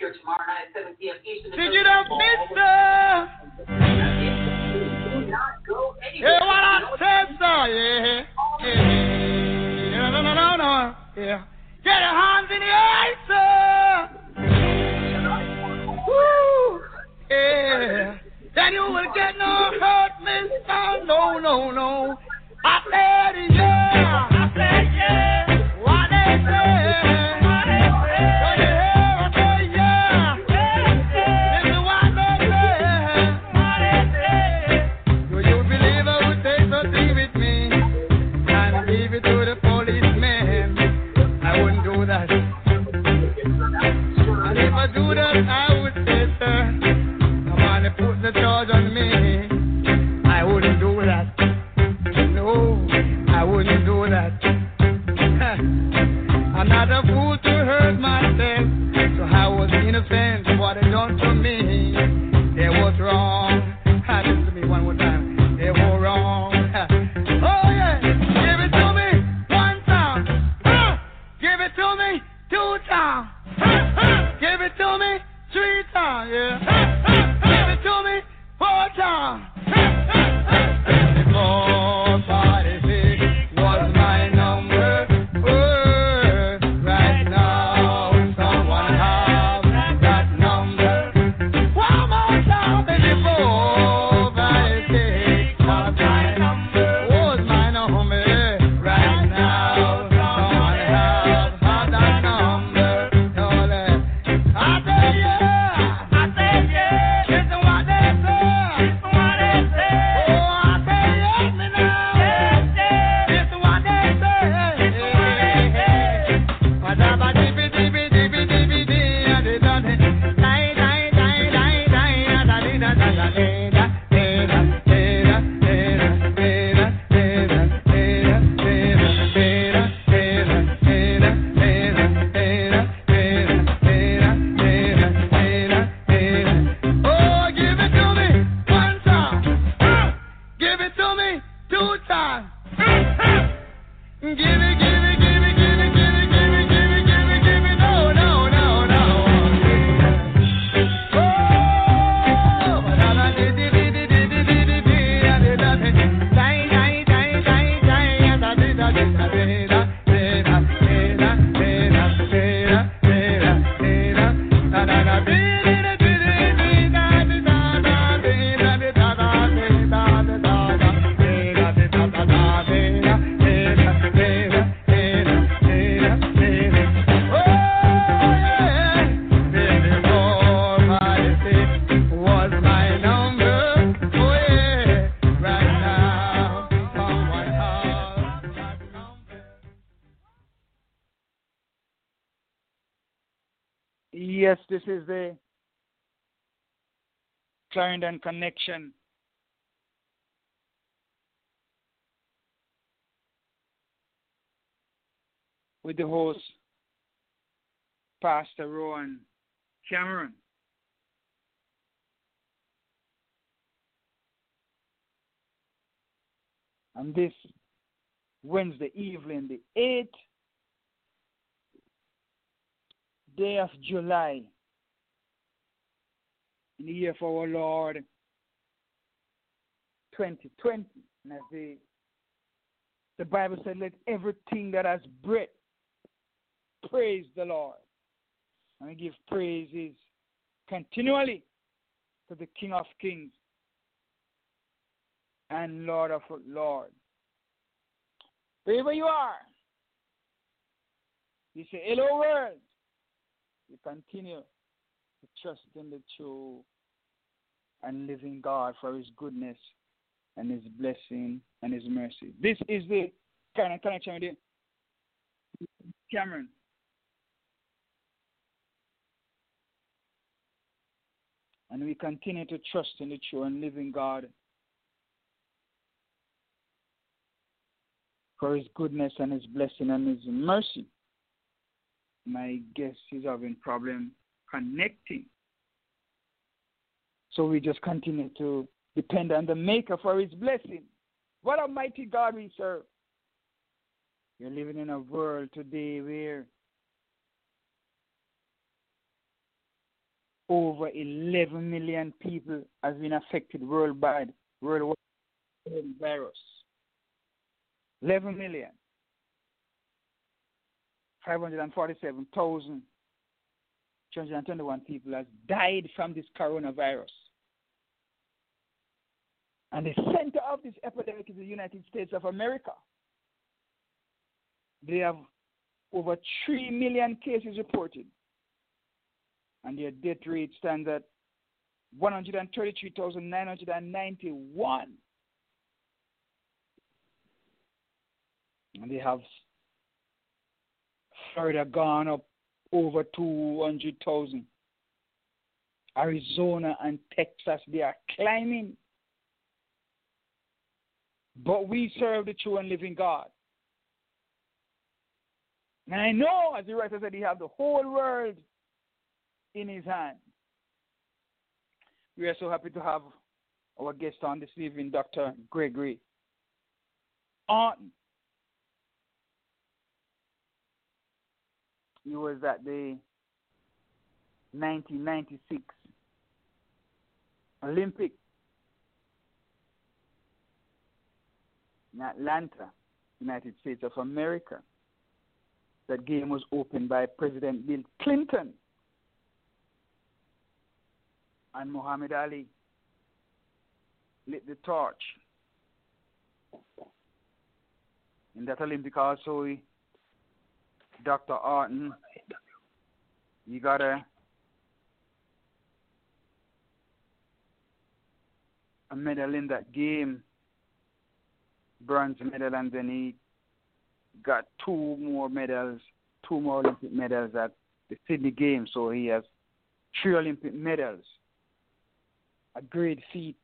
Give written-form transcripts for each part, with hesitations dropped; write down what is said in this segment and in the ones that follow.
Did you know, mister? Yeah, what I said, sir, yeah. Yeah, no. Yeah. Get your hands in the air, sir. Woo. Yeah. Then you will get no hurt, mister. No. I said, yeah. I said, yeah. What they say. I would say, sir, come on and put the charge on me. I wouldn't do that. No, I wouldn't do that. I'm not a fool to hurt myself, so I was innocent of what they done to me. They was wrong. Listen to me one more time. They were wrong. Oh yeah, give it to me one time. Give it to me two times. Give it to me 3 times, yeah. Give it to me 4 times. Before 46 was my number. Right now, someone have that number. One more time, before 46 was my number. Was my number. Right now, someone have that number. I say yeah. Listen what they say. Oh, I say yes me now. Listen what they say. Madaba dibi dibi dibi dibi di, and they done it. Die die die die die, and they done it. Yes, this is the Clarendon Connection. With the host, Pastor Rowan Cameron. And this Wednesday evening, the 8th day of July, in the year of our Lord 2020. And as the Bible said, let everything that has breath praise the Lord. And we give praises continually to the King of Kings and Lord of Lords. Wherever you are, you say, hello world. You continue to trust in the true and living God for His goodness and His blessing and His mercy. This is the kind of connection with Cameron. And we continue to trust in the true and living God for His goodness and His blessing and His mercy. My guest is having problem connecting. So we just continue to depend on the Maker for His blessing. What a mighty God we serve. You're living in a world today where over 11 million people has been affected worldwide virus. 11 million. 547,221 people has died from this coronavirus. And the center of this epidemic is the United States of America. They have over 3 million cases reported. And their death rate stands at 133,991. And they have Florida gone up over 200,000. Arizona and Texas, they are climbing. But we serve the true and living God. And I know, as the writer said, he has the whole world in his hand. We are so happy to have our guest on this evening, Dr. Gregory Orton. He was at the 1996 Olympic in Atlanta, United States of America. That game was opened by President Bill Clinton and Muhammad Ali lit the torch. In that Olympic also, Dr. Orton, you got a medal in that game, bronze medal, and then he got two more Olympic medals at the Sydney Games, so he has 3 Olympic medals. A great feat.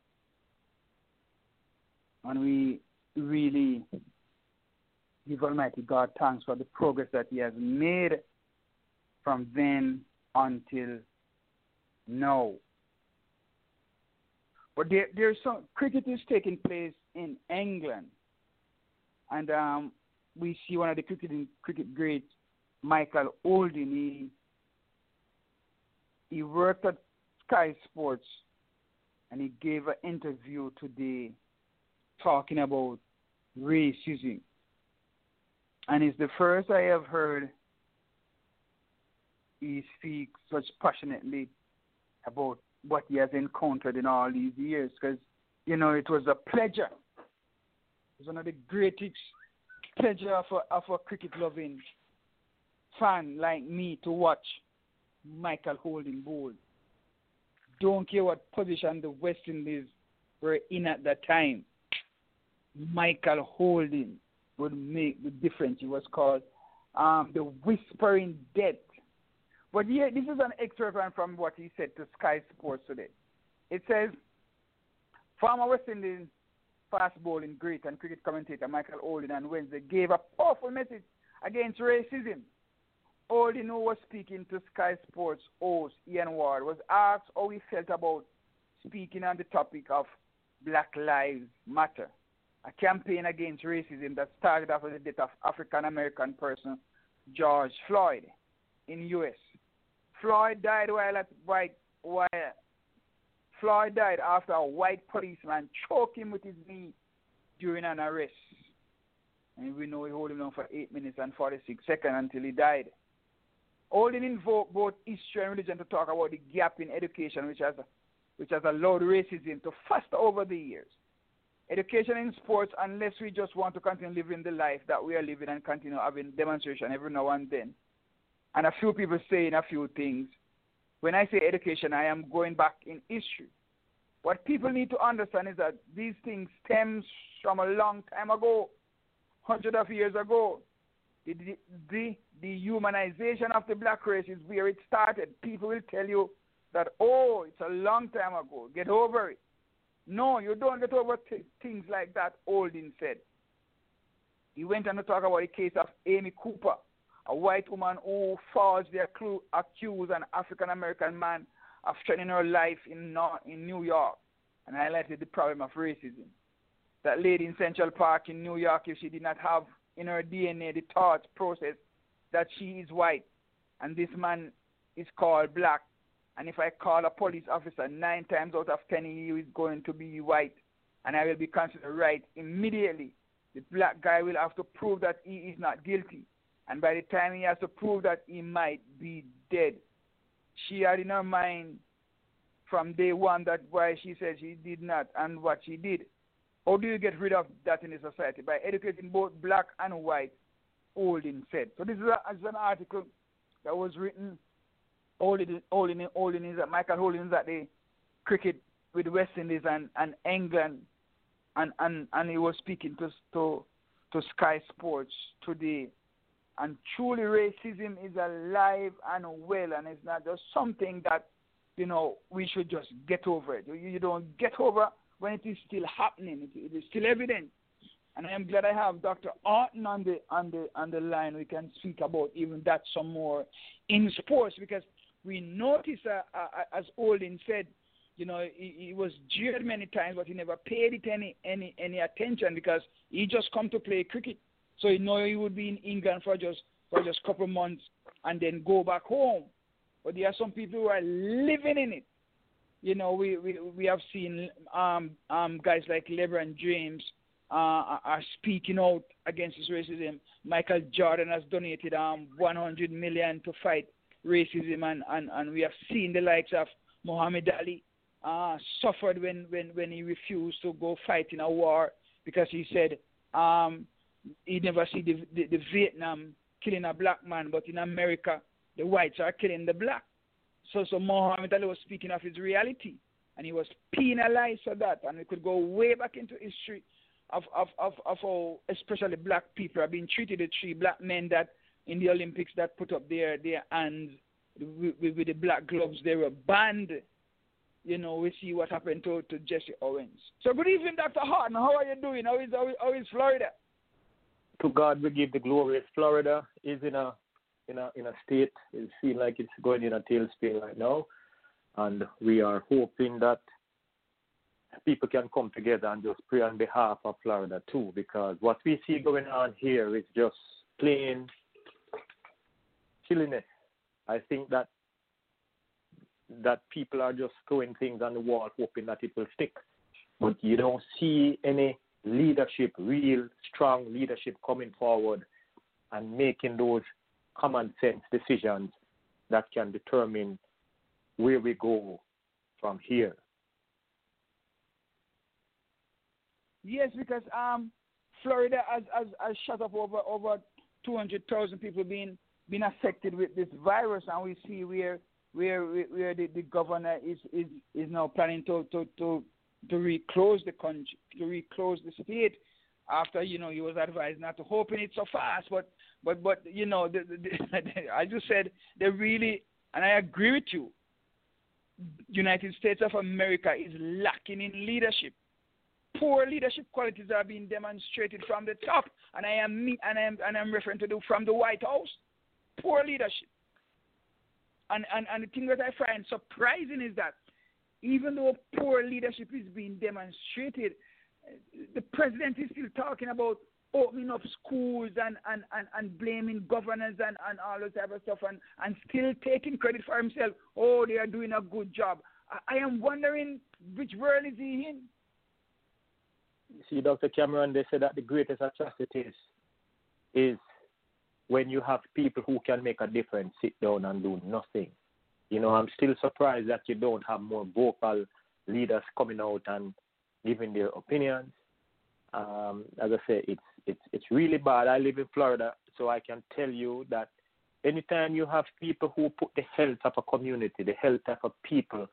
And we really give Almighty God thanks for the progress that he has made from then until now. But there's some cricket is taking place in England. And we see one of the cricket greats, Michael Olding. He worked at Sky Sports, and he gave an interview today talking about racism. And it's the first I have heard he speak such passionately about what he has encountered in all these years. Because, it was a pleasure. It was one of the greatest pleasure of a cricket-loving fan like me to watch Michael Olding bowl. Don't care what position the West Indies were in at that time. Michael Olding would make the difference. He was called the Whispering Death. But yeah, this is an excerpt from what he said to Sky Sports today. It says, former West Indies fast bowling great and cricket commentator Michael Olding on Wednesday gave a powerful message against racism. Olding, who was speaking to Sky Sports host Ian Ward, was asked how he felt about speaking on the topic of Black Lives Matter, a campaign against racism that started after the death of African-American person George Floyd in U.S. Floyd died Floyd died after a white policeman choked him with his knee during an arrest. And we know he held him down for 8 minutes and 46 seconds until he died. Olding invoked both history and religion to talk about the gap in education which has allowed racism to foster over the years. Education in sports, unless we just want to continue living the life that we are living and continue having demonstration every now and then. And a few people saying a few things. When I say education, I am going back in history. What people need to understand is that these things stems from a long time ago, hundreds of years ago. The dehumanization of the black race is where it started. People will tell you that, it's a long time ago. Get over it. No, you don't get over things like that, Olding said. He went on to talk about the case of Amy Cooper, a white woman who falsely accused an African-American man of threatening her life in New York, and highlighted the problem of racism. That lady in Central Park in New York, if she did not have in her DNA the thought process that she is white and this man is called black, And if I call a police officer, 9 times out of 10 he is going to be white, and I will be considered right immediately. The black guy will have to prove that he is not guilty. And by the time he has to prove that, he might be dead. She had in her mind from day one that why she said she did not and what she did. How do you get rid of that in the society? By educating both black and white, Holding said. So this is an article that was written. Michael Holding is at the cricket with West Indies and England, and he was speaking to Sky Sports today. And truly, racism is alive and well, and it's not just something that we should just get over it. You don't get over when it is still happening. It is still evident. And I am glad I have Dr. Orton on the line. We can speak about even that some more in sports, because we notice, as Holding said, he was jeered many times, but he never paid it any attention because he just come to play cricket. So he would be in England for just a couple of months and then go back home. But there are some people who are living in it. We have seen guys like LeBron James are speaking out against this racism. Michael Jordan has donated $100 million to fight racism, and we have seen the likes of Muhammad Ali suffered when he refused to go fight in a war because he said he never see the Vietnam killing a black man, but in America the whites are killing the black. So Muhammad Ali was speaking of his reality, and he was penalized for that. And we could go way back into history of how especially black people are being treated. The 3 black men that in the Olympics that put up their hands with the black gloves, they were banned. We see what happened to Jesse Owens. So good evening, Dr. Horton. How are you doing? How is Florida? To God we give the glory. Florida is in a state. It seems like it's going in a tailspin right now, and we are hoping that people can come together and just pray on behalf of Florida too, because what we see going on here is just plain silliness. I think that people are just throwing things on the wall hoping that it will stick, but you don't see any leadership, real strong leadership coming forward and making those common sense decisions that can determine where we go from here. Yes, because Florida has shut up over 200,000 people being affected with this virus, and we see where the governor is now planning to reclose the country, to reclose the state after he was advised not to open it so fast. But I just said they really, and I agree with you. United States of America is lacking in leadership. Poor leadership qualities are being demonstrated from the top, and I'm referring to from the White House. Poor leadership. And the thing that I find surprising is that even though poor leadership is being demonstrated, the president is still talking about opening up schools and blaming governors and all that type of stuff and still taking credit for himself. Oh, they are doing a good job. I am wondering which world is he in? You see, Dr. Cameron, they say that the greatest atrocities is when you have people who can make a difference sit down and do nothing. I'm still surprised that you don't have more vocal leaders coming out and giving their opinions. As I say, it's really bad. I live in Florida, so I can tell you that anytime you have people who put the health of a community, the health of a people,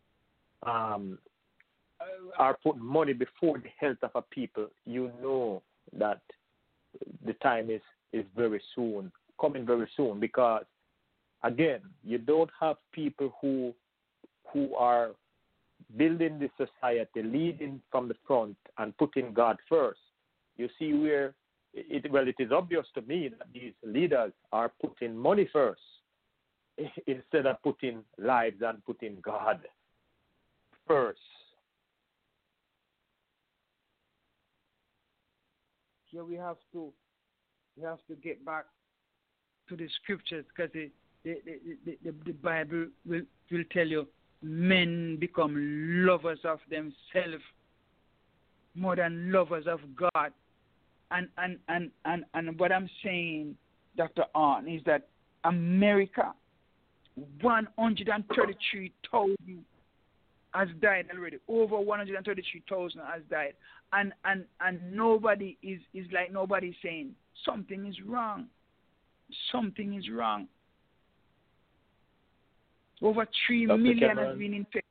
are putting money before the health of a people, you know that the time is very soon, coming very soon, because again, you don't have people who are building the society, leading from the front and putting God first. You see where it is obvious to me that these leaders are putting money first instead of putting lives and putting God first. Here we have to get back to the scriptures, because the Bible will tell you men become lovers of themselves more than lovers of God. And what I'm saying, Dr. Arn, is that America, 133,000 has died already. Over 133,000 has died. And nobody is like nobody saying something is wrong. Something is wrong. Over 3 Dr. million Cameron, has been infected.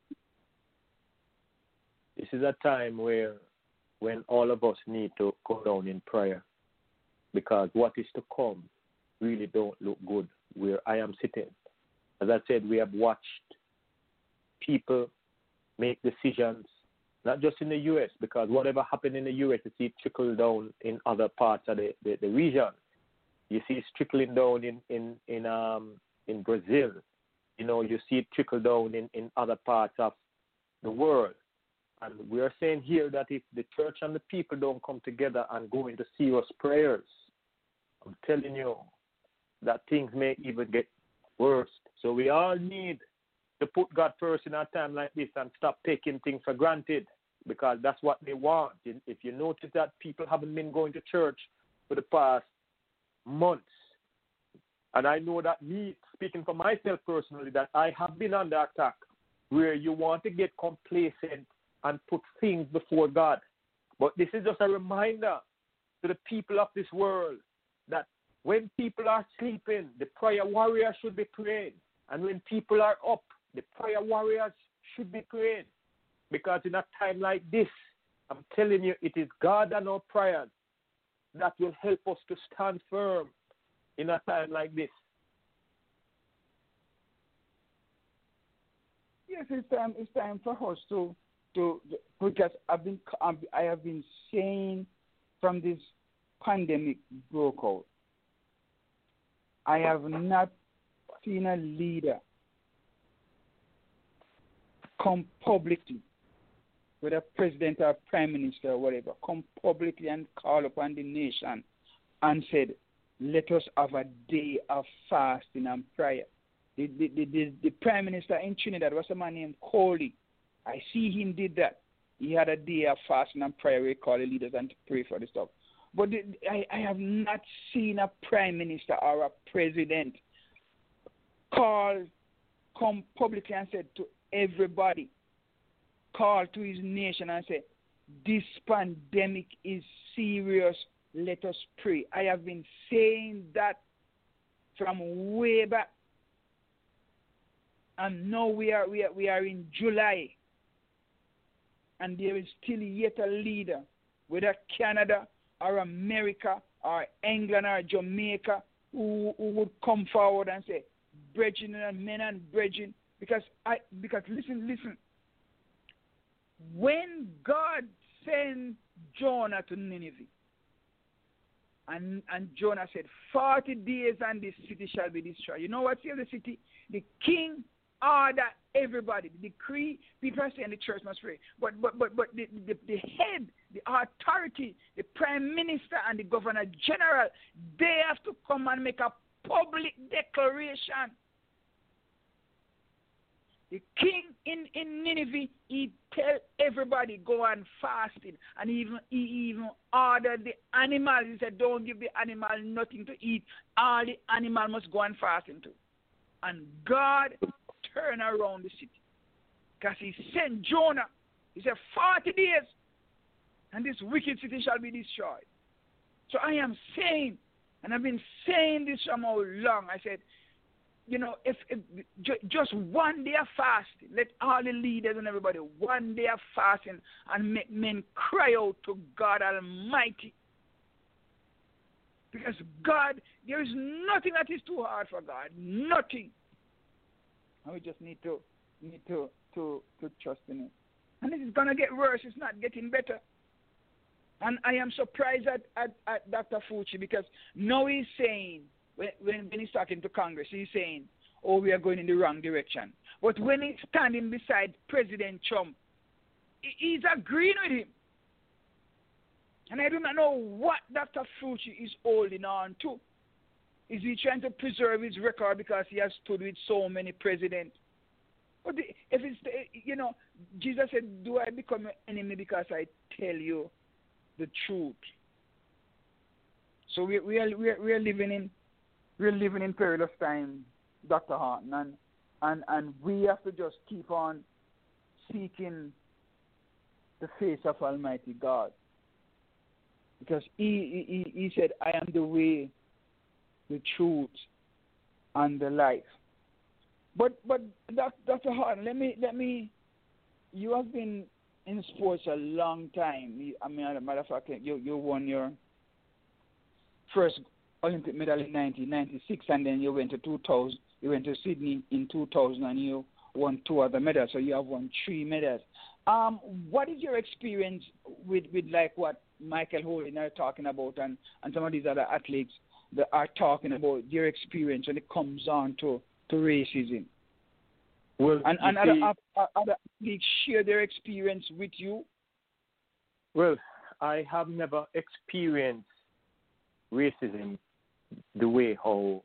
This is a time when all of us need to go down in prayer, because what is to come really don't look good where I am sitting. As I said, we have watched people make decisions, not just in the U.S., because whatever happened in the U.S., you see it trickle down in other parts of the region. You see it trickling down in Brazil. You know, you see it trickle down in other parts of the world. And we are saying here that if the church and the people don't come together and go into serious prayers, I'm telling you that things may even get worse. So we all need to put God first in a time like this and stop taking things for granted, because that's what they want. If you notice that people haven't been going to church for the past months, and I know that me, speaking for myself personally, that I have been under attack, where you want to get complacent and put things before God. But this is just a reminder to the people of this world that when people are sleeping, the prayer warriors should be praying. And when people are up, the prayer warriors should be praying. Because in a time like this, I'm telling you, it is God and our prayers that will help us to stand firm in a time like this. Yes, it's time for us to because I have been saying from this pandemic broke out, I have not seen a leader come publicly, whether president or prime minister or whatever, come publicly and call upon the nation and said, let us have a day of fasting and prayer. The prime minister in Trinidad was a man named Coley. I see him did that. He had a day of fasting and prayer where he called the leaders and to pray for the stuff. But I have not seen a prime minister or a president come publicly and said to everybody, call to his nation and say, this pandemic is serious, let us pray. I have been saying that from way back. And now we are in July. And there is still yet a leader, whether Canada or America or England or Jamaica, who would come forward and say, brethren and men and brethren, because listen, when God sent Jonah to Nineveh, and Jonah said, 40 days and this city shall be destroyed. You know what saved the city? The king ordered everybody. The decree, people are saying the church must pray. But the head, the authority, the prime minister and the governor general, they have to come and make a public declaration. The king in Nineveh, he tell everybody go on fasting, and he even ordered the animals. He said, don't give the animal nothing to eat. All the animal must go on fasting too. And God turned around the city, because he sent Jonah. He said, 40 days, and this wicked city shall be destroyed. So I am saying, and I've been saying this from how long, I said, you know, if just one day of fasting, let all the leaders and everybody, one day of fasting, and make men cry out to God Almighty. Because God, there is nothing that is too hard for God. Nothing. And we just need to trust in Him. And this is gonna get worse. It's not getting better. And I am surprised at Dr. Fauci, because now he's saying, when he's talking to Congress, he's saying, oh, we are going in the wrong direction. But when he's standing beside President Trump, he's agreeing with him. And I do not know what Dr. Fauci is holding on to. Is he trying to preserve his record because he has stood with so many presidents? But if it's, Jesus said, do I become your enemy because I tell you the truth? So we are living in perilous time, Dr. Horton, and we have to just keep on seeking the face of Almighty God, because he said, I am the way, the truth, and the life. But Dr. Horton, let me. You have been in sports a long time. As a matter of fact, you won your first Olympic medal in 1996, and then you went to 2000. You went to Sydney in 2000, and you won 2 other medals. So you have won 3 medals. What is your experience with like what Michael Holding are talking about, and some of these other athletes that are talking about their experience when it comes on to racism? Well, and other athletes share their experience with you? Well, I have never experienced racism the way how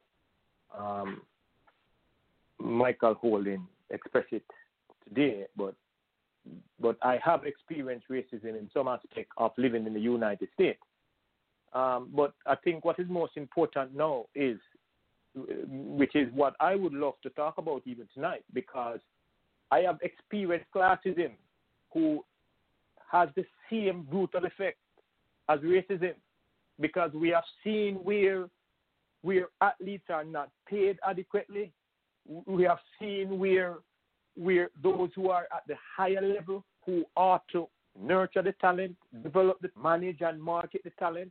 Michael Holding expressed it today, but I have experienced racism in some aspect of living in the United States. But I think what is most important now is, which is what I would love to talk about even tonight, because I have experienced classism who has the same brutal effect as racism, because we have seen where athletes are not paid adequately. We have seen where those who are at the higher level, who ought to nurture the talent, develop the manage and market the talent,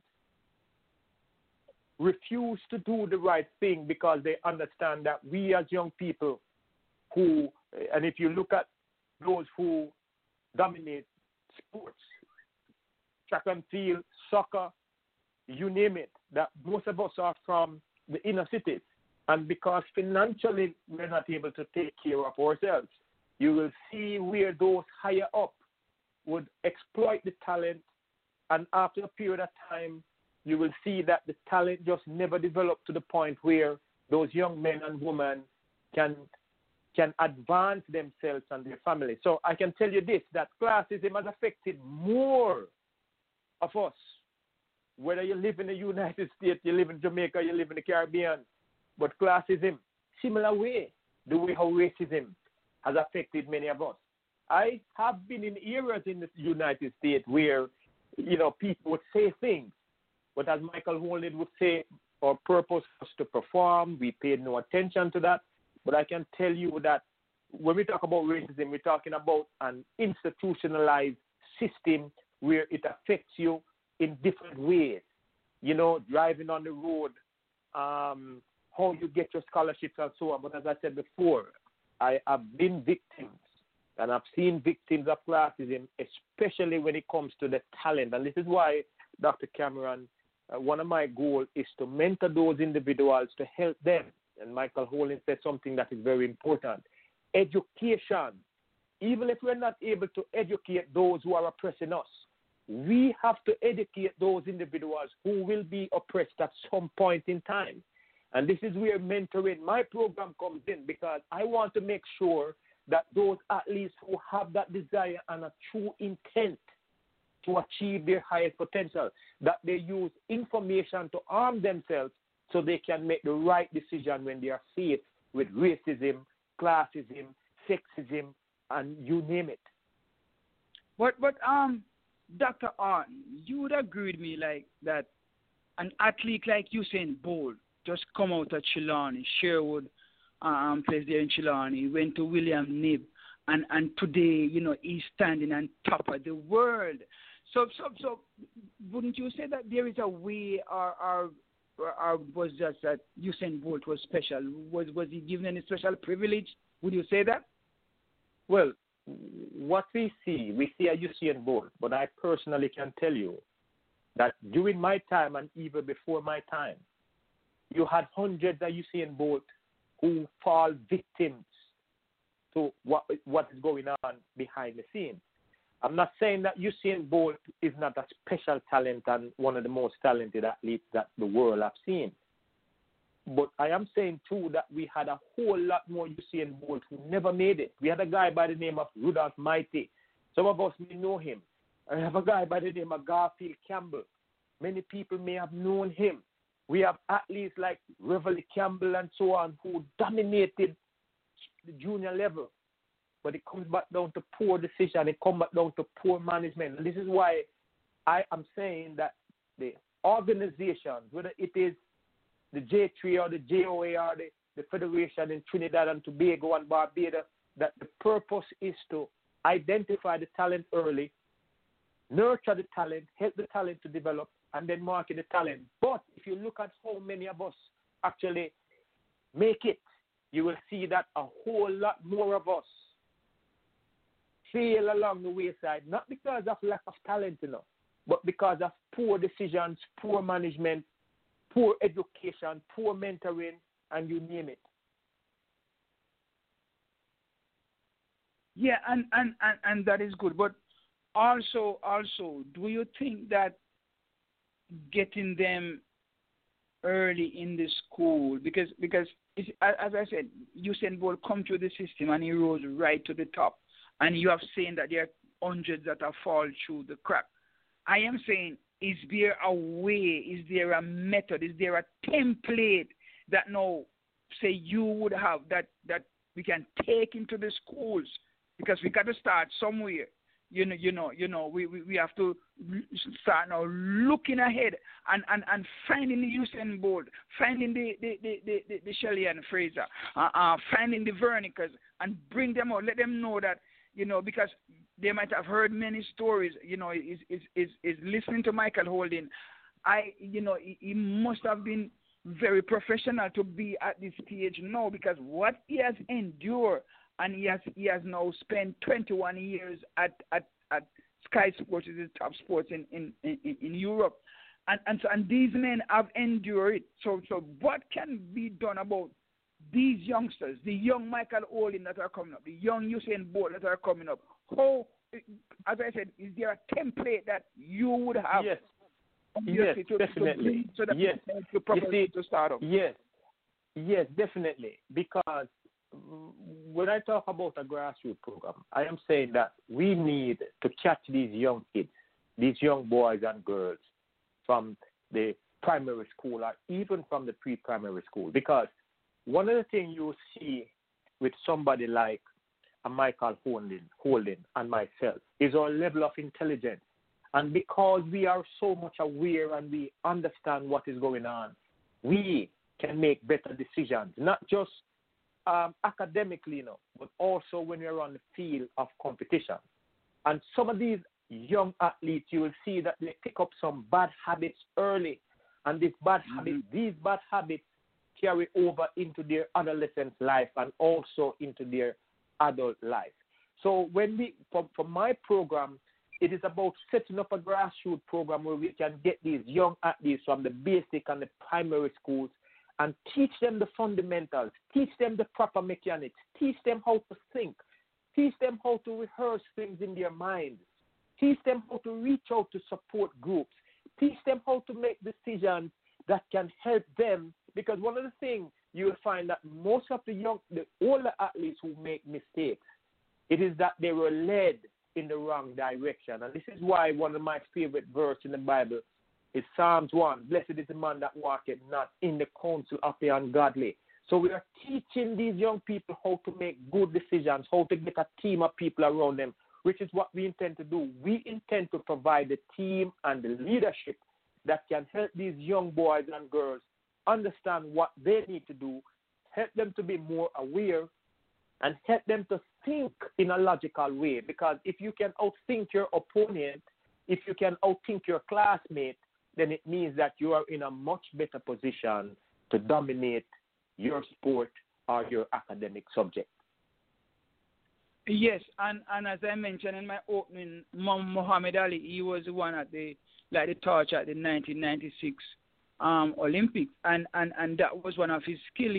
refuse to do the right thing because they understand that we as young people who, and if you look at those who dominate sports, track and field, soccer, you name it, that most of us are from the inner cities. And because financially we're not able to take care of ourselves, you will see where those higher up would exploit the talent, and after a period of time, you will see that the talent just never developed to the point where those young men and women can advance themselves and their family. So I can tell you this, that classism has affected more of us, whether you live in the United States, you live in Jamaica, you live in the Caribbean, but classism, similar way, the way how racism has affected many of us. I have been in eras in the United States where, people would say things, but as Michael Holding would say, our purpose was to perform. We paid no attention to that. But I can tell you that when we talk about racism, we're talking about an institutionalized system where it affects you in different ways. Driving on the road, how you get your scholarships and so on. But as I said before, I have been victims, and I've seen victims of classism, especially when it comes to the talent. And this is why, Dr. Cameron, one of my goals is to mentor those individuals to help them. And Michael Holding said something that is very important. Education. Even if we're not able to educate those who are oppressing us, we have to educate those individuals who will be oppressed at some point in time. And this is where mentoring, my program, comes in, because I want to make sure that those athletes who have that desire and a true intent to achieve their highest potential, that they use information to arm themselves so they can make the right decision when they are faced with racism, classism, sexism, and you name it. But Dr. Arden, you would agree with me like that an athlete like Usain Bolt just come out of Trelawney, Sherwood, plays there in Trelawney, went to William Knibb, and today, he's standing on top of the world. So wouldn't you say that there is a way, or was just that Usain Bolt was special? Was he given any special privilege? Would you say that? Well, what we see a Usain Bolt, but I personally can tell you that during my time and even before my time, you had hundreds of Usain Bolt who fall victims to what is going on behind the scenes. I'm not saying that Usain Bolt is not a special talent and one of the most talented athletes that the world have seen. But I am saying, too, that we had a whole lot more Usain Bolt who never made it. We had a guy by the name of Rudolph Mighty. Some of us may know him. I have a guy by the name of Garfield Campbell. Many people may have known him. We have athletes like Reveille Campbell and so on who dominated the junior level. But it comes back down to poor decision. It comes back down to poor management. And this is why I am saying that the organizations, whether it is the J3 or the JOA or the Federation in Trinidad and Tobago and Barbados, that the purpose is to identify the talent early, nurture the talent, help the talent to develop, and then market the talent. But if you look at how many of us actually make it, you will see that a whole lot more of us fail along the wayside, not because of lack of talent, but because of poor decisions, poor management, poor education, poor mentoring, and you name it. Yeah, and that is good. But also, do you think that getting them early in the school, because it's, as I said, Usain Bolt come through the system and he rose right to the top, and you have seen that there are hundreds that have fallen through the crack. I am saying, is there a way, is there a method, is there a template that now, say, you would have that we can take into the schools? Because we got to start somewhere. We have to start now looking ahead and finding the Usain Bolt, finding the Shelly-Ann Fraser, finding the Vernicas, and bring them out. Let them know that, because they might have heard many stories. Is listening to Michael Holding. He must have been very professional to be at this stage now, because what he has endured. And he has now spent 21 years at Sky Sports, is the top sports in Europe, and these men have endured it. So what can be done about these youngsters, the young Michael Olin that are coming up, the young Usain Bolt that are coming up? How, as I said, is there a template that you would have? Yes, definitely. So that you properly to start off. Yes, definitely. Because when I talk about a grassroots program, I am saying that we need to catch these young kids, these young boys and girls from the primary school or even from the pre-primary school. Because one of the things you see with somebody like a Michael Holding and myself is our level of intelligence. And because we are so much aware and we understand what is going on, we can make better decisions, not just academically, but also when you're on the field of competition. And some of these young athletes, you will see that they pick up some bad habits early, and these bad habits carry over into their adolescent life and also into their adult life. So when from my program, it is about setting up a grassroots program where we can get these young athletes from the basic and the primary schools and teach them the fundamentals, teach them the proper mechanics, teach them how to think, teach them how to rehearse things in their minds, teach them how to reach out to support groups, teach them how to make decisions that can help them. Because one of the things you will find that most of the older athletes who make mistakes, it is that they were led in the wrong direction. And this is why one of my favorite verses in the Bible is Psalms 1, blessed is the man that walketh not in the counsel of the ungodly. So we are teaching these young people how to make good decisions, how to get a team of people around them, which is what we intend to do. We intend to provide the team and the leadership that can help these young boys and girls understand what they need to do, help them to be more aware, and help them to think in a logical way. Because if you can outthink your opponent, if you can outthink your classmate, then it means that you are in a much better position to dominate your sport or your academic subject. Yes, and as I mentioned in my opening, Muhammad Ali, he was the one at the torch at the 1996 Olympics, and that was one of his skills.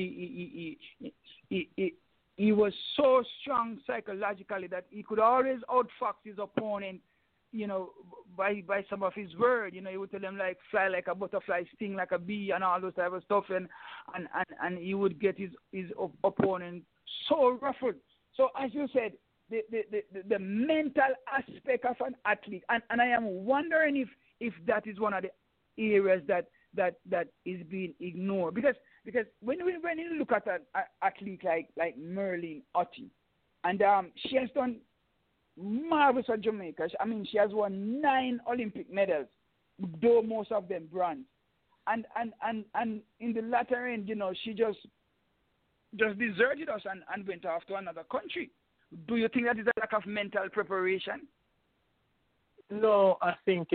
He was so strong psychologically that he could always outfox his opponent by some of his word, he would tell them like fly like a butterfly, sting like a bee, and all those type of stuff, and he would get his opponent so ruffled. So as you said, the mental aspect of an athlete, and I am wondering if that is one of the areas that is being ignored, because when you look at an athlete like Merlene Ottey, and she has done marvelous for Jamaica. I mean, she has won 9 Olympic medals, though most of them bronze. And in the latter end, she just deserted us and went off to another country. Do you think that is a lack of mental preparation? No, I think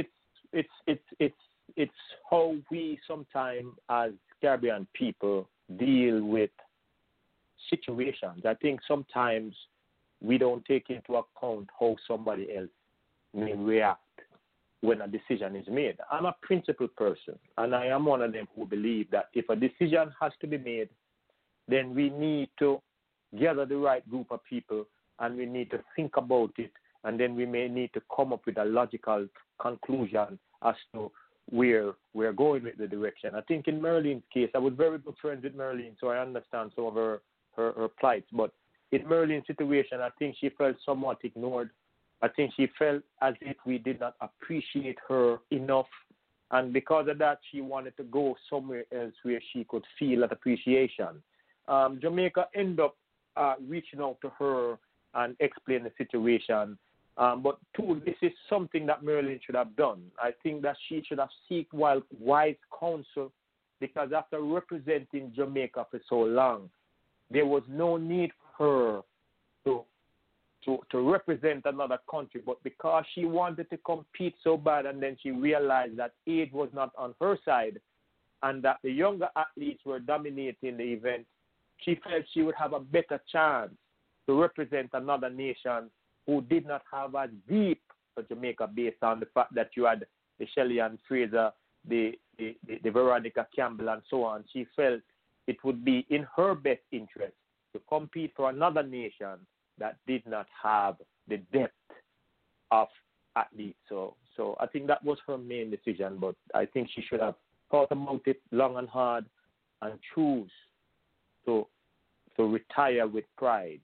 it's how we sometimes as Caribbean people deal with situations. I think sometimes we don't take into account how somebody else may react when a decision is made. I'm a principled person, and I am one of them who believe that if a decision has to be made, then we need to gather the right group of people, and we need to think about it, and then we may need to come up with a logical conclusion as to where we're going with the direction. I think in Merlene's case, I was very good friends with Merlene, so I understand some of her plights, but in Merlene's situation, I think she felt somewhat ignored. I think she felt as if we did not appreciate her enough. And because of that, she wanted to go somewhere else where she could feel that appreciation. Jamaica ended up reaching out to her and explain the situation. But two, this is something that Merlene should have done. I think that she should have sought wise counsel, because after representing Jamaica for so long, there was no need for her to represent another country, but because she wanted to compete so bad, and then she realized that age was not on her side and that the younger athletes were dominating the event, she felt she would have a better chance to represent another nation who did not have as deep for Jamaica, based on the fact that you had the Shelly-Ann Fraser, the Veronica Campbell, and so on. She felt it would be in her best interest to compete for another nation that did not have the depth of athletes. So I think that was her main decision, but I think she should have thought about it long and hard and choose to retire with pride.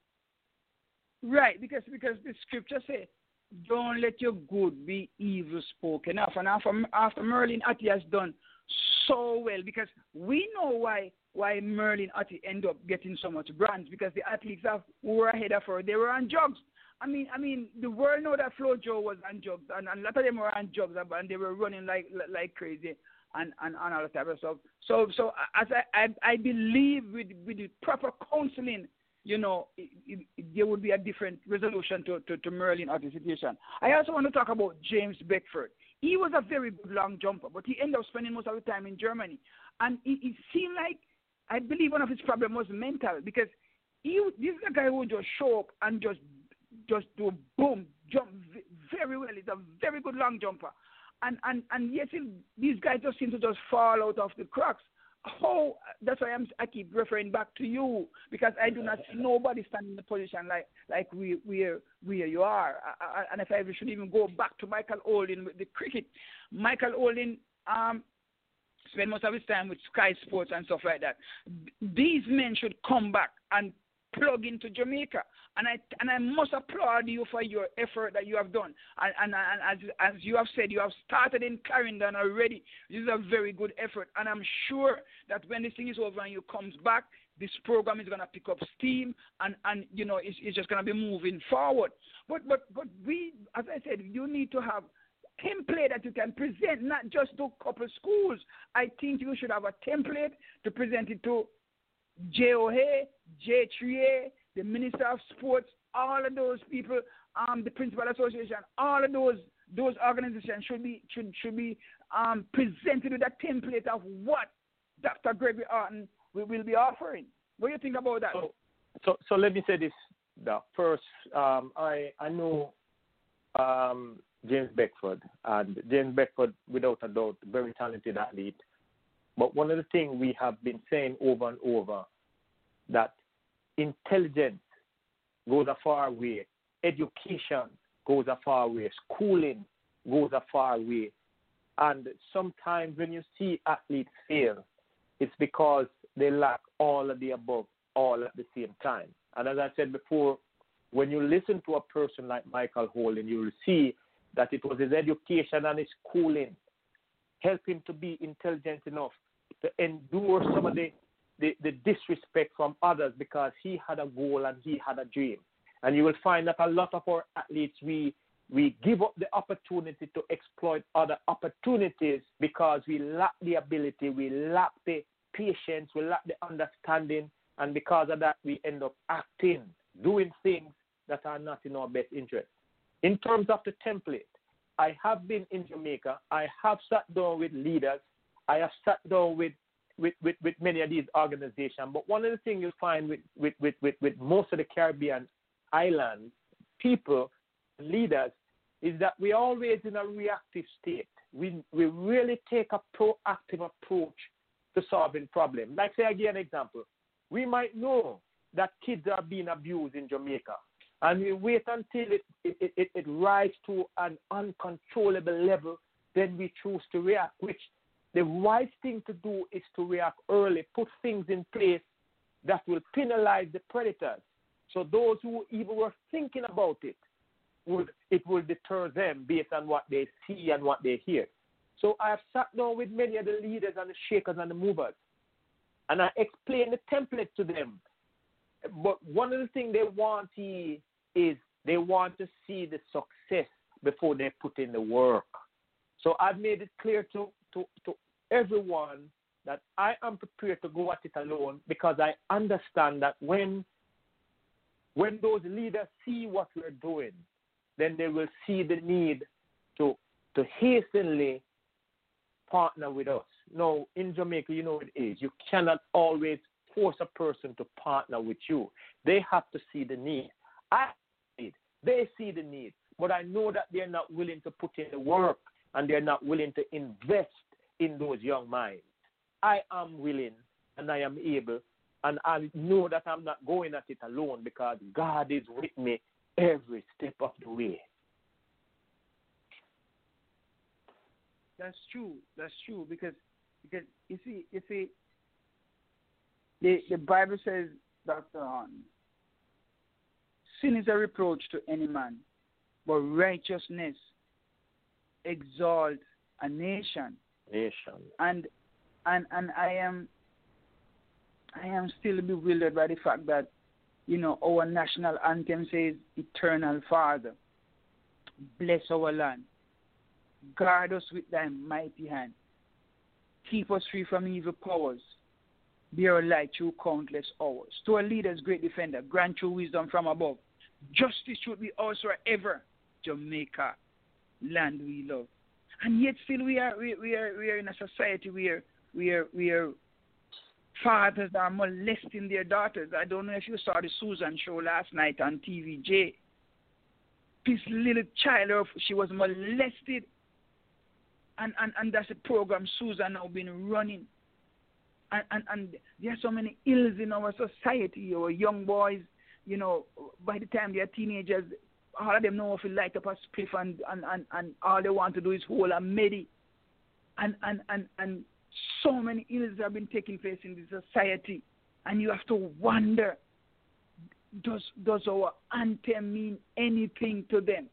Right, because the scripture says, don't let your good be evil spoken of. And after Merlene Ottey has done so well, because we know why Merlene Ottey ended up getting so much bronze, because the athletes who were ahead of her, they were on jugs. I mean, the world know that Flo Jo was on jugs, and a lot of them were on jugs, and they were running like crazy, and all that type of stuff. So as I believe with the proper counseling, there would be a different resolution to Merlene Ottey's situation. I also want to talk about James Beckford. He was a very good long jumper, but he ended up spending most of the time in Germany. And it seemed like, I believe one of his problems was mental, because this is a guy who would just show up and just do boom, jump very well. He's a very good long jumper. And yet these guys just seem to just fall out of the cracks. That's why I keep referring back to you, because I do not see nobody standing in the position like where you are. And if I should even go back to Michael Olding with the cricket, Michael Olding spend most of his time with Sky Sports and stuff like that. These men should come back and plug into Jamaica, and I must applaud you for your effort that you have done. And as you have said, you have started in Clarendon already. This is a very good effort, and I'm sure that when this thing is over and you comes back, this program is going to pick up steam, and it's just going to be moving forward. But we, as I said, you need to have template that you can present, not just to a couple schools. I think you should have a template to present it to JOA, J3A, the Minister of Sports, all of those people, the Principal Association, all of those organizations should be presented with a template of what Dr. Gregory Orton will be offering. What do you think about that? So let me say this. First, I know James Beckford, and James Beckford, without a doubt, very talented athlete. But one of the things we have been saying over and over, that intelligence goes a far way. Education goes a far way. Schooling goes a far way. And sometimes when you see athletes fail, it's because they lack all of the above, all at the same time. And as I said before, when you listen to a person like Michael Holden, you will see that it was his education and his schooling helped him to be intelligent enough to endure some of the disrespect from others because he had a goal and he had a dream. And you will find that a lot of our athletes, we give up the opportunity to exploit other opportunities because we lack the ability, we lack the patience, we lack the understanding, and because of that, we end up acting, doing things that are not in our best interest. In terms of the template, I have been in Jamaica. I have sat down with leaders. I have sat down with many of these organizations. But one of the things you'll find with most of the Caribbean islands, people, leaders, is that we're always in a reactive state. We really take a proactive approach to solving problems. Like, say, I give an example. We might know that kids are being abused in Jamaica, and we wait until it rises to an uncontrollable level, then we choose to react, which the wise thing to do is to react early, put things in place that will penalize the predators. So those who even were thinking about it will deter them based on what they see and what they hear. So I have sat down with many of the leaders and the shakers and the movers, and I explained the template to them. But one of the things they want is they want to see the success before they put in the work. So I've made it clear to everyone that I am prepared to go at it alone because I understand that when those leaders see what we're doing, then they will see the need to hastily partner with us. Now, in Jamaica, you know it is. You cannot always force a person to partner with you. They have to see the need. They see the need, but I know that they're not willing to put in the work and they're not willing to invest in those young minds. I am willing and I am able, and I know that I'm not going at it alone because God is with me every step of the way. That's true. That's true because you see, the Bible says that sin is a reproach to any man, but righteousness exalts a nation. And I am still bewildered by the fact that, you know, our national anthem says, "Eternal Father, bless our land. Guard us with thy mighty hand. Keep us free from evil powers. Be our light through countless hours. To our leaders, great defender, grant true wisdom from above. Justice should be ours forever. Jamaica, land we love." And yet still we are in a society where fathers are molesting their daughters. I don't know if you saw the Susan show last night on TVJ. This little child, she was molested. And that's a program Susan now been running. And there are so many ills in our society. Our young boys, you know, by the time they're teenagers, all of them know if they light up a spliff and all they want to do is hold a medi. And so many ills have been taking place in the society. And you have to wonder, does our anthem mean anything to them?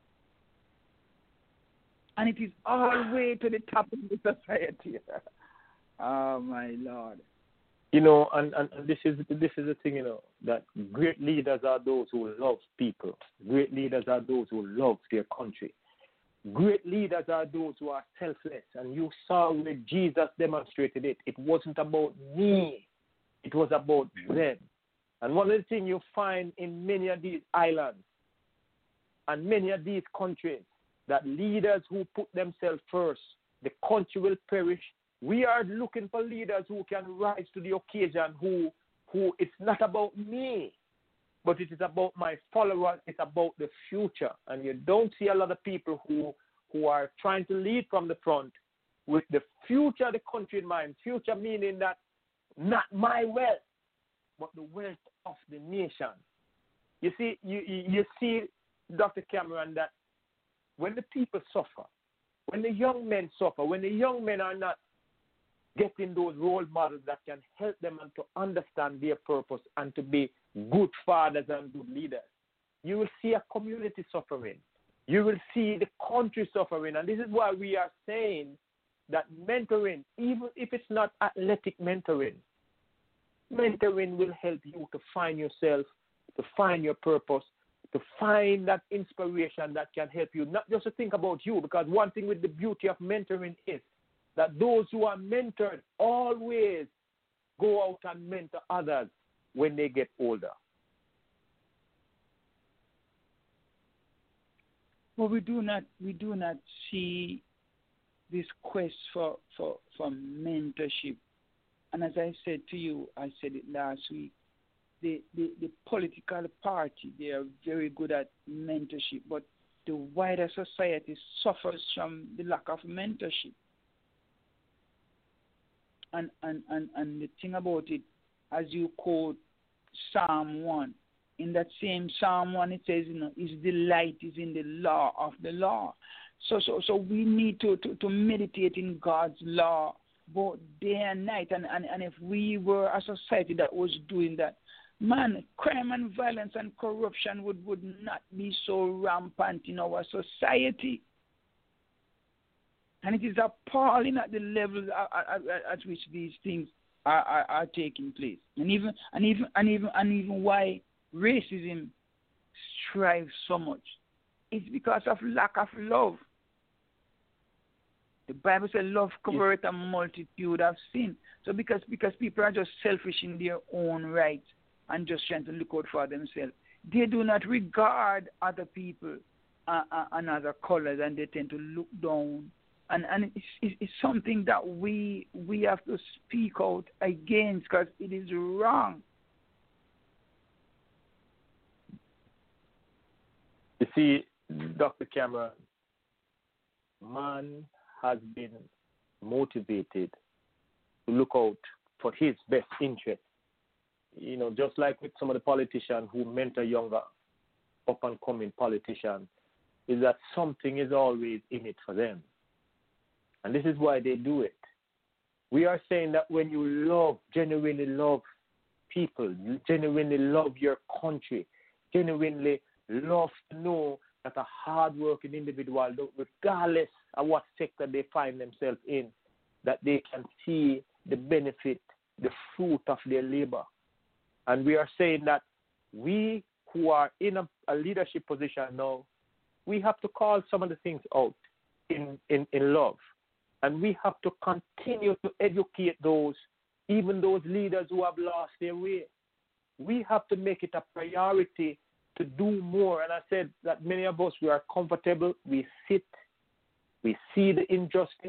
And it is all the way to the top of the society. Oh, my Lord. You know, and this is the thing, you know, that great leaders are those who love people. Great leaders are those who love their country. Great leaders are those who are selfless. And you saw where Jesus demonstrated it. It wasn't about me. It was about them. And one of the things you find in many of these islands and many of these countries, that leaders who put themselves first, the country will perish. We are looking for leaders who can rise to the occasion, who it's not about me, but it is about my followers. It's about the future. And you don't see a lot of people who are trying to lead from the front with the future of the country in mind. Future meaning that not my wealth, but the wealth of the nation. You see, you see Dr. Cameron, that when the people suffer, when the young men suffer, when the young men are not getting those role models that can help them and to understand their purpose and to be good fathers and good leaders, you will see a community suffering. You will see the country suffering. And this is why we are saying that mentoring, even if it's not athletic mentoring will help you to find yourself, to find your purpose, to find that inspiration that can help you, not just to think about you, because one thing with the beauty of mentoring is that those who are mentored always go out and mentor others when they get older. Well, we do not see this quest for mentorship. And as I said to you, I said it last week, the political party, they are very good at mentorship, but the wider society suffers from the lack of mentorship. And the thing about it, as you quote Psalm 1, in that same Psalm 1, it says, his delight is in the law of the law. So we need to meditate in God's law both day and night. And if we were a society that was doing that, man, crime and violence and corruption would not be so rampant in our society. And it is appalling at the level at which these things are taking place. And even why racism strives so much. It's because of lack of love. The Bible says love covereth a multitude of sin. So because people are just selfish in their own right and just trying to look out for themselves, they do not regard other people and other colors, and they tend to look down. And it's something that we have to speak out against, because it is wrong. You see, Dr. Cameron, man has been motivated to look out for his best interest. Just like with some of the politicians who mentor younger up-and-coming politicians, is that something is always in it for them. And this is why they do it. We are saying that when you genuinely love people, genuinely love your country, genuinely love to know that a hard-working individual, regardless of what sector they find themselves in, that they can see the benefit, the fruit of their labor. And we are saying that we who are in a leadership position now, we have to call some of the things out in love. And we have to continue to educate even those leaders who have lost their way. We have to make it a priority to do more. And I said that many of us, we are comfortable. We sit. We see the injustice.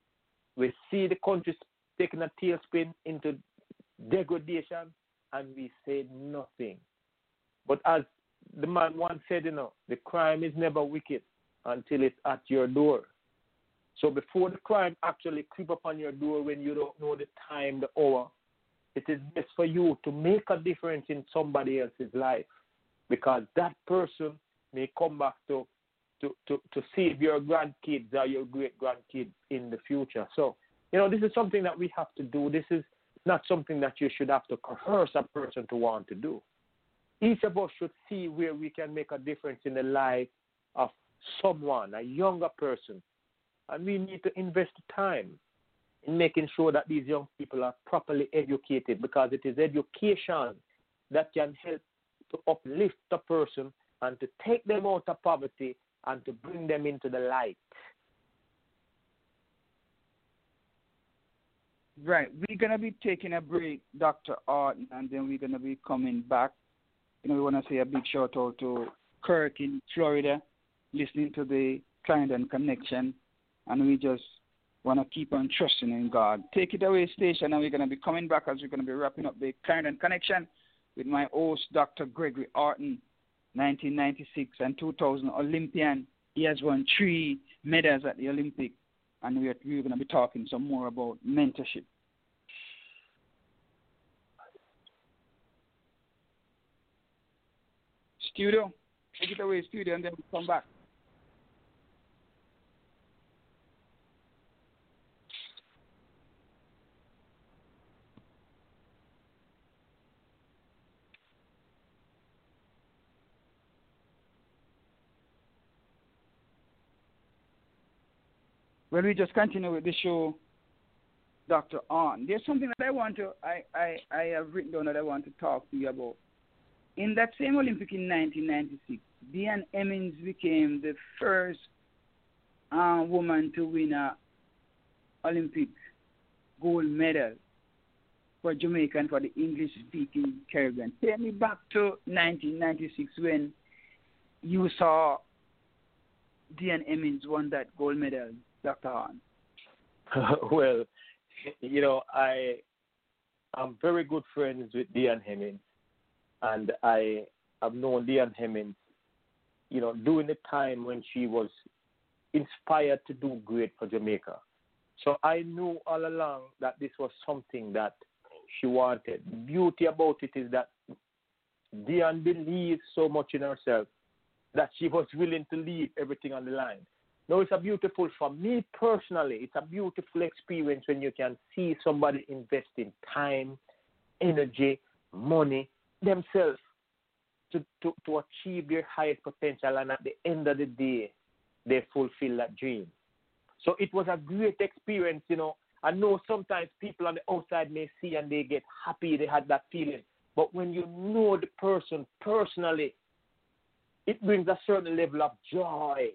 We see the country taking a tailspin into degradation, and we say nothing. But as the man once said, the crime is never wicked until it's at your door. So before the crime actually creep upon your door when you don't know the time, the hour, it is best for you to make a difference in somebody else's life, because that person may come back to save your grandkids or your great-grandkids in the future. So, this is something that we have to do. This is not something that you should have to coerce a person to want to do. Each of us should see where we can make a difference in the life of someone, a younger person. And we need to invest time in making sure that these young people are properly educated, because it is education that can help to uplift the person and to take them out of poverty and to bring them into the light. Right. We're going to be taking a break, Dr. Orton, and then we're going to be coming back. We want to say a big shout out to Kirk in Florida, listening to the Clarendon Connection. And we just want to keep on trusting in God. Take it away, station, and we're going to be coming back as we're going to be wrapping up the Clarendon Connection with my host, Dr. Gregory Orton, 1996 and 2000 Olympian. He has won 3 medals at the Olympic, and we're going to be talking some more about mentorship. Studio, take it away, studio, and then we'll come back. Well, we just continue with the show, Dr. On. There's something that I have written down that I want to talk to you about. In that same Olympic in 1996, Diane Emmons became the first woman to win a Olympic gold medal for Jamaica and for the English-speaking Caribbean. Take me back to 1996 when you saw Diane Emmons won that gold medal, Dr. Hahn. Well, I'm very good friends with Diane Emmons, and I have known Diane Emmons, during the time when she was inspired to do great for Jamaica. So I knew all along that this was something that she wanted. The beauty about it is that Diane believed so much in herself that she was willing to leave everything on the line. Now, for me personally, it's a beautiful experience when you can see somebody investing time, energy, money, themselves to achieve their highest potential, and at the end of the day, they fulfill that dream. So it was a great experience, I know sometimes people on the outside may see and they get happy, they had that feeling. But when you know the person personally, it brings a certain level of joy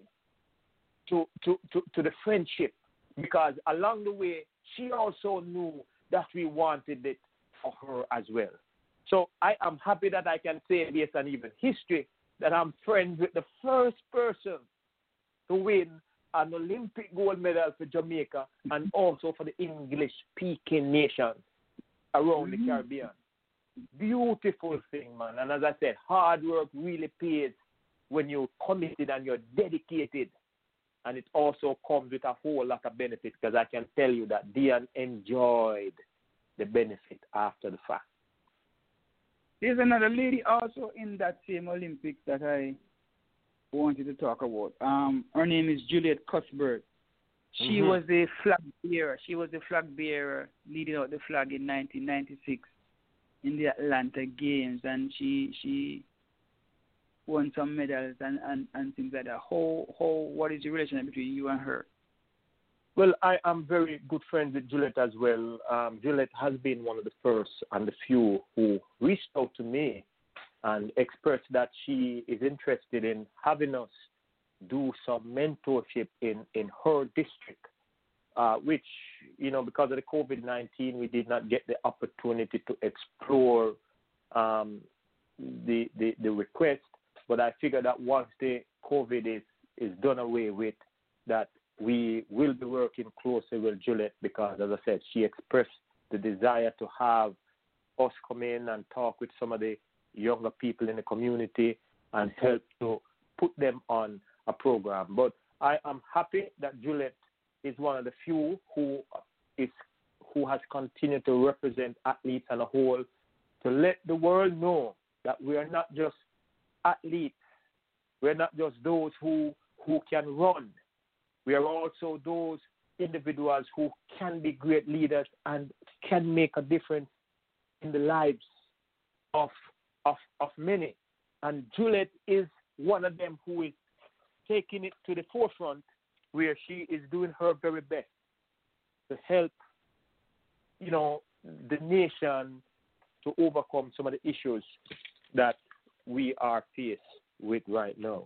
to the friendship, because along the way, she also knew that we wanted it for her as well. So I am happy that I can say, based on even history, that I'm friends with the first person to win an Olympic gold medal for Jamaica and also for the English-speaking nations around the Caribbean. Beautiful thing, man. And as I said, hard work really pays when you're committed and you're dedicated. And it also comes with a whole lot of benefits, because I can tell you that Diane enjoyed the benefit after the fact. There's another lady also in that same Olympics that I wanted to talk about. Her name is Juliet Cuthbert. She was the flag bearer. She was the flag bearer leading out the flag in 1996 in the Atlanta Games, and she won some medals and things like that. What is the relationship between you and her? Well, I am very good friends with Juliet as well. Juliet has been one of the first and the few who reached out to me and expressed that she is interested in having us do some mentorship in her district, which, because of the COVID-19, we did not get the opportunity to explore the request. But I figure that once the COVID is done away with, that we will be working closely with Juliet, because, as I said, she expressed the desire to have us come in and talk with some of the younger people in the community and help to put them on a program. But I am happy that Juliet is one of the few who has continued to represent athletes as a whole, to let the world know that we are not just athletes. We're not just those who can run. We are also those individuals who can be great leaders and can make a difference in the lives of many. And Juliet is one of them who is taking it to the forefront, where she is doing her very best to help, the nation to overcome some of the issues that we are faced with right now.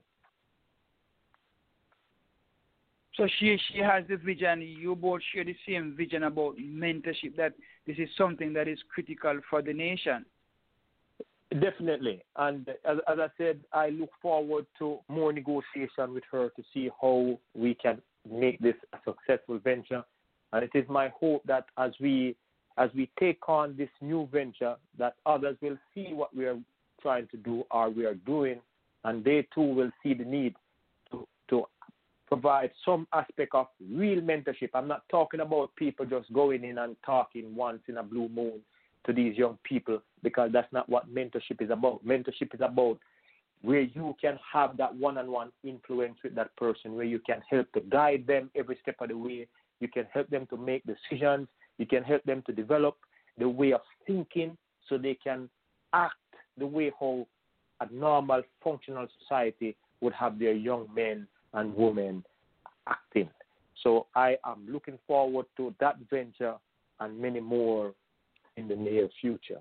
So she has the vision. You both share the same vision about mentorship, that this is something that is critical for the nation. Definitely. And as I said, I look forward to more negotiation with her to see how we can make this a successful venture. And it is my hope that as we take on this new venture, that others will see what we are trying to do or we are doing, and they too will see the need to provide some aspect of real mentorship. I'm not talking about people just going in and talking once in a blue moon to these young people, because that's not what mentorship is about. Mentorship is about where you can have that one-on-one influence with that person, where you can help to guide them every step of the way. You can help them to make decisions. You can help them to develop the way of thinking so they can act the way how a normal functional society would have their young men and women acting. So I am looking forward to that venture and many more in the near future.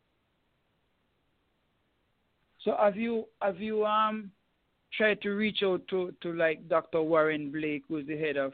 So have you tried to reach out to like Dr. Warren Blake, who's the head of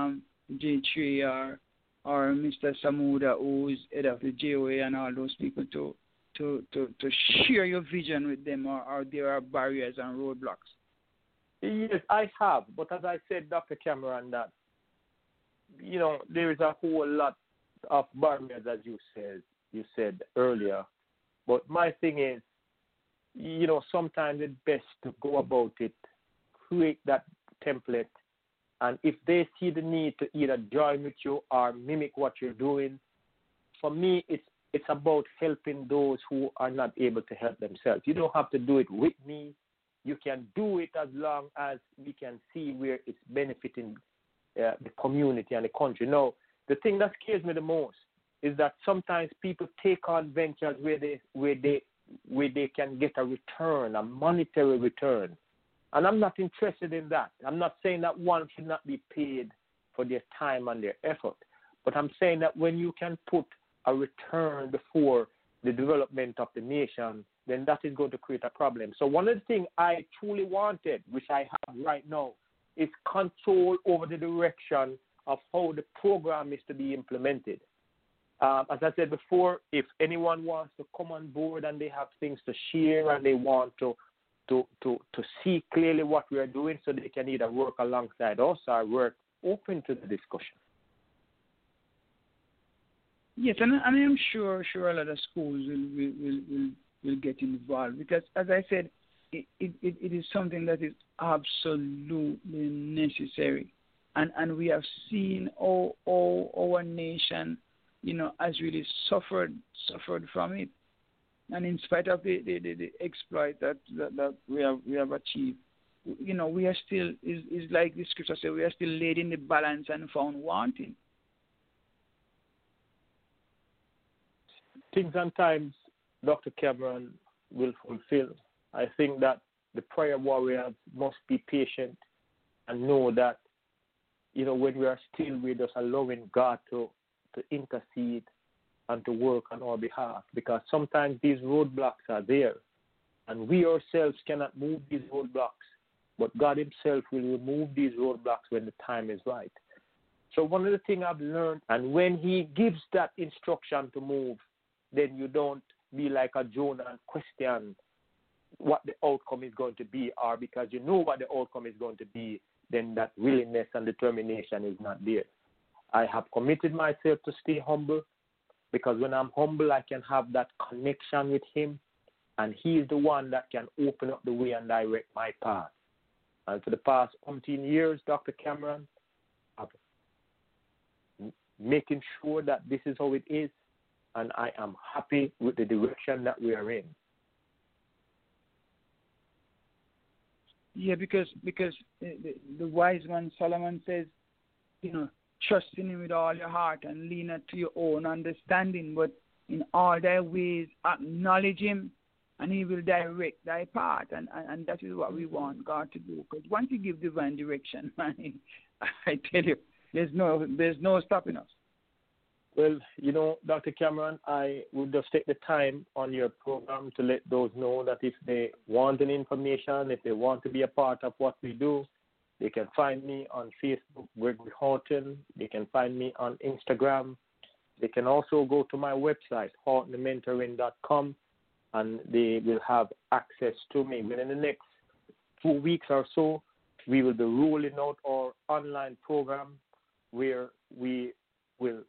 J3, or Mr. Samuda, who's head of the JOA, and all those people to share your vision with them, or there are barriers and roadblocks? Yes, I have. But as I said, Dr. Cameron, that, you know, there is a whole lot of barriers, as you said earlier. But my thing is, you know, sometimes it's best to go about it, create that template, and if they see the need to either join with you or mimic what you're doing, for me, it's about helping those who are not able to help themselves. You don't have to do it with me. You can do it as long as we can see where it's benefiting the community and the country. Now, the thing that scares me the most is that sometimes people take on ventures where they can get a return, a monetary return. And I'm not interested in that. I'm not saying that one should not be paid for their time and their effort. But I'm saying that when you can put a return before the development of the nation, then that is going to create a problem. So one of the things I truly wanted, which I have right now, is control over the direction of how the program is to be implemented. As I said before, if anyone wants to come on board and they have things to share and they want to see clearly what we are doing, so they can either work alongside us or work open to the discussion. Yes, and I'm sure a lot of schools will get involved, because, as I said, it is something that is absolutely necessary, and we have seen our nation, you know, has really suffered from it, and in spite of the exploit that we have achieved, you know, we are still, is like the scripture says, we are still laid in the balance and found wanting. Things and times Dr. Cameron will fulfill. I think that the prayer warriors must be patient and know that, you know, when we are still, we're just allowing God to intercede and to work on our behalf, because sometimes these roadblocks are there and we ourselves cannot move these roadblocks, but God himself will remove these roadblocks when the time is right. So one of the things I've learned, and when he gives that instruction to move, then you don't be like a Jonah and question what the outcome is going to be, or because you know what the outcome is going to be, then that willingness and determination is not there. I have committed myself to stay humble, because when I'm humble, I can have that connection with him, and he is the one that can open up the way and direct my path. And for the past 18 years, Dr. Cameron, I'm making sure that this is how it is, and I am happy with the direction that we are in. Yeah, because the wise man Solomon says, you know, trust in him with all your heart and lean not to your own understanding, but in all thy ways acknowledge him, and he will direct thy path. And that is what we want God to do. Because once you give divine direction, man, I tell you, there's no stopping us. Well, you know, Dr. Cameron, I would just take the time on your program to let those know that if they want any information, if they want to be a part of what we do, they can find me on Facebook, Gregory Horton. They can find me on Instagram. They can also go to my website, hortonmentoring.com, and they will have access to me. Within the next 2 weeks or so, we will be rolling out our online program where we will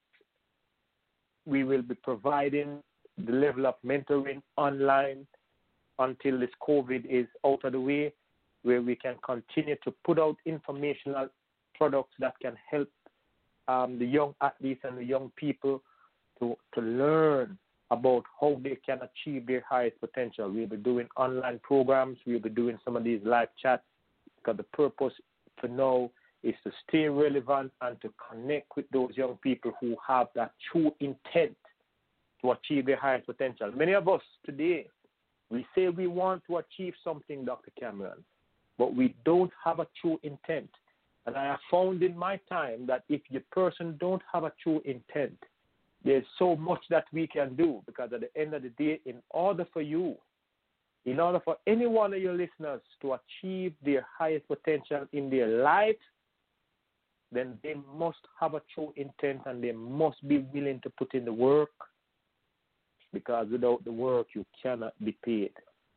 be providing the level of mentoring online until this COVID is out of the way, where we can continue to put out informational products that can help the young athletes and the young people to learn about how they can achieve their highest potential. We'll be doing online programs. We'll be doing some of these live chats because the purpose for now is to stay relevant and to connect with those young people who have that true intent to achieve their highest potential. Many of us today, we say we want to achieve something, Dr. Cameron, but we don't have a true intent. And I have found in my time that if your person don't have a true intent, there's so much that we can do, because at the end of the day, in order for any one of your listeners to achieve their highest potential in their life, then they must have a true intent and they must be willing to put in the work, because without the work, you cannot be paid.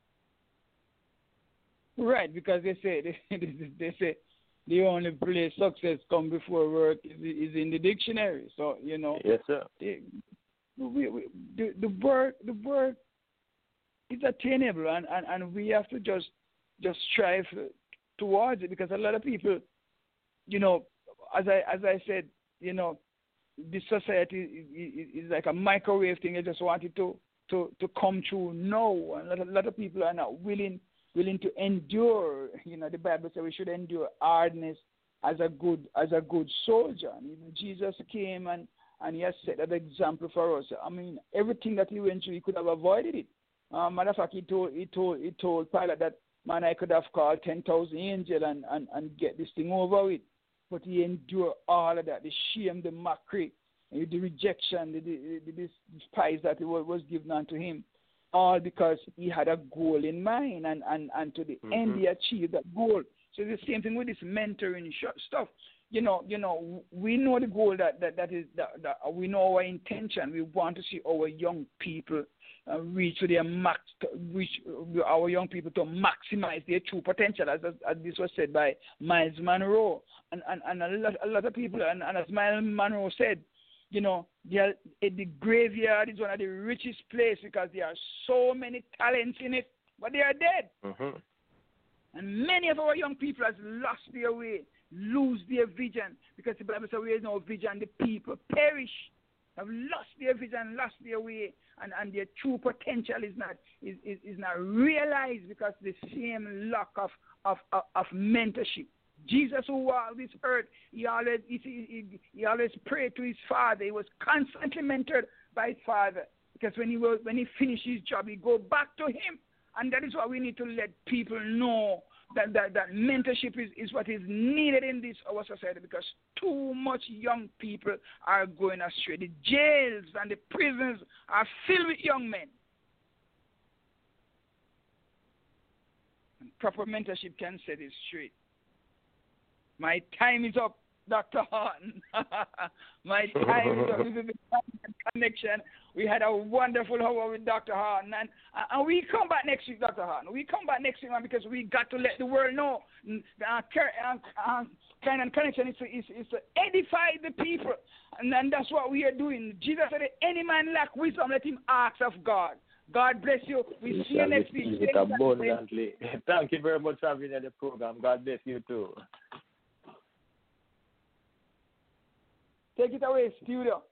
Right, because they say the only place success come before work is in the dictionary. So, you know. Yes, sir. The work is attainable, and we have to just strive towards it, because a lot of people, you know, as I said, you know, this society is like a microwave thing. You just want it to come true now, and a lot of people are not willing to endure. You know, the Bible says we should endure hardness as a good soldier. And even Jesus came and he has set an example for us. I mean, everything that he went through, he could have avoided it. Matter of fact, he told Pilate that, man, I could have called 10,000 angels and get this thing over with. But he endured all of that, the shame, the mockery, the rejection, the despise that was given unto him, all because he had a goal in mind, and to the end he achieved that goal. So it's the same thing with this mentoring stuff. You know, we know the goal that is we know our intention. We want to see our young people reach our young people to maximize their true potential, as this was said by Miles Monroe, and a lot of people, and as Miles Monroe said, you know, the graveyard is one of the richest places because there are so many talents in it, but they are dead. And many of our young people have lost their way, lose their vision, because the Bible says where there is no vision, the people perish. Have lost their vision, lost their way, and their true potential is not realized because the same lack of mentorship. Jesus, who walked this earth, he always prayed to his Father. He was constantly mentored by his Father, because when he finished his job, he go back to him, and that is why we need to let people know that mentorship is what is needed in our society, because too much young people are going astray. The jails and the prisons are filled with young men. And proper mentorship can set it straight. My time is up, Dr. Horton. My time is up. This is the connection. We had a wonderful hour with Dr. Horton. And we come back next week, Dr. Horton. We come back next week, man, because we got to let the world know. Kind of connection is to edify the people. And that's what we are doing. Jesus said, any man lack wisdom, let him ask of God. God bless you. We see you next week. Abundantly. Thank you very much for having me on the program. God bless you too. Take it away, studio.